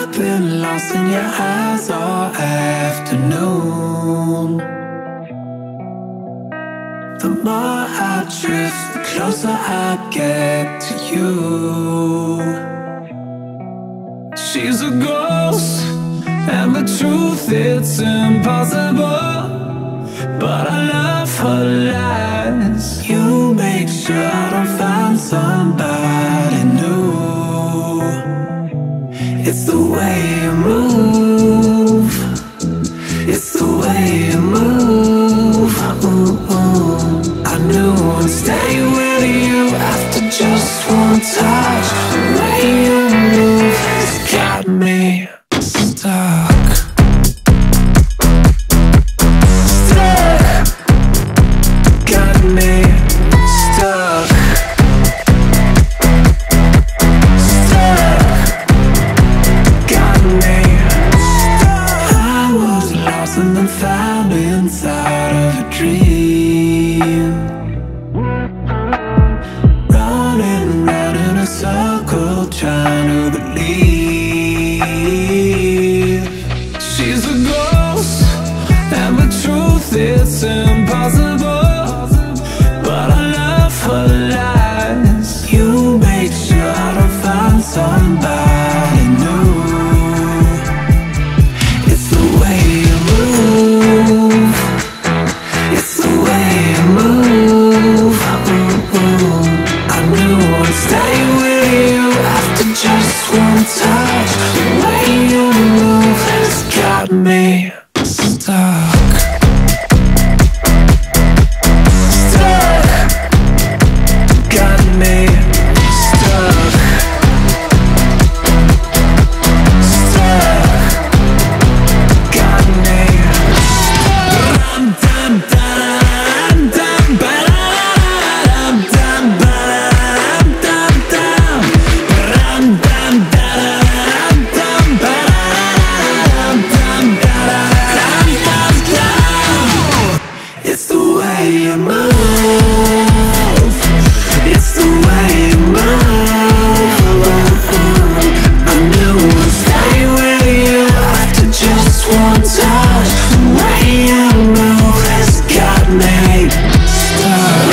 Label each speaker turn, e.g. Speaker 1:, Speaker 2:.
Speaker 1: I've been lost in your eyes all afternoon. The more I drift, the closer I get to you. She's a ghost, and the truth, it's impossible, but I love her lies. You make sure I don't find somebody new. It's the way you move, it's the way you move. I knew I'd stay with you after just one touch. The way you move has got me stuck. Stuck, got me stuck. Stuck, got me stuck. I was lost and then found inside of a dream. Running round in a circle, trying to believe. She's a ghost, and the truth, it's impossible, but I love her lies. You make sure I don't find somebody new. It's the way you move, it's the way you move. I knew I'd stay with you after just one touch. The way you move has got me stuck. Stuck, got me stuck. Stuck, got me stuck. Dum dum dum ba-dum dum ba-dum dum dum. Dum dum dum dum ba-dum dum dum dum dum. It's the way you move, it's the way you move. I knew I'd stay with you after just one touch. The way you move has got me stuck.